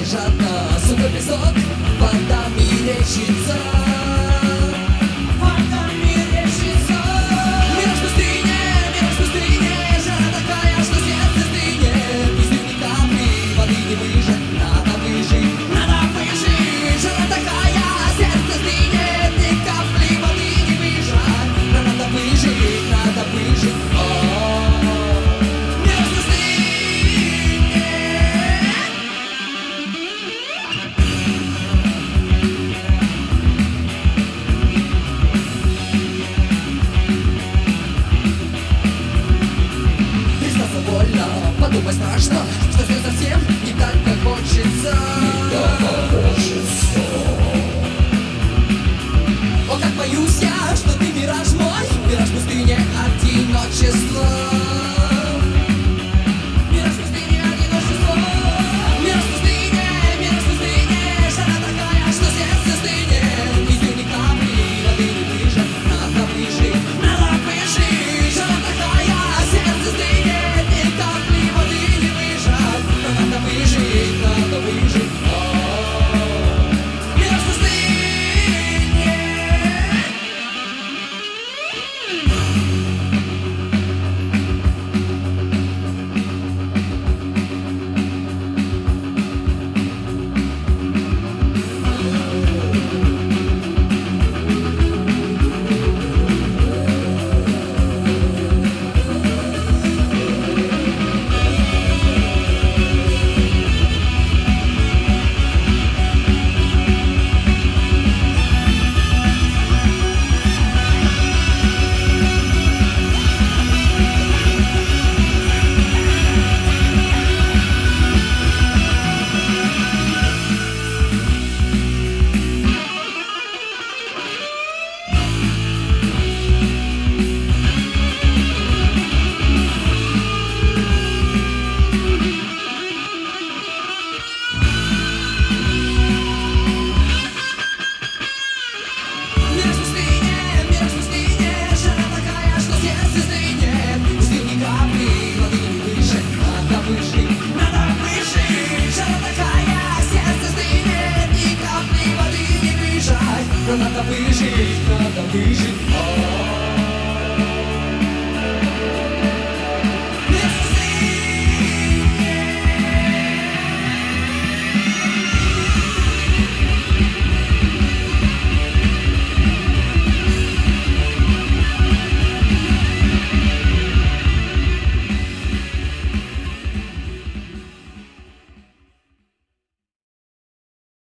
лежат на сухой песок. Вода мерещится, вода мерещится. Мир в пустыне, жара такая, что сердце стынет. Из них ни капли воды не выжать, надо выжить, надо выжить. Жара такая, сердце стынет, ни капли воды не выжать, надо выжить, надо выжить. Мир в пустыне. Признаться больно, подумать страшно, что все совсем не так, как хочется. О, как боюсь я, что ты мираж мой, мираж в пустыне одиночества. Мираж в пустыне одиночества. Мираж в пустыне, жара такая, что сердце стынет. Из них ни капли воды не выжать, надо выжить, надо выжить. Жара такая, сердце стынет, ни капли воды не выжать, надо выжить, надо выжить. Мираж в пустыне. Мир в пустыне, жара такая, что сердце стынет. Из них ни капли воды не выжать, надо выжить, надо выжить. Жара такая, сердце стынет, ни капли воды не выжать, надо выжить, надо выжить.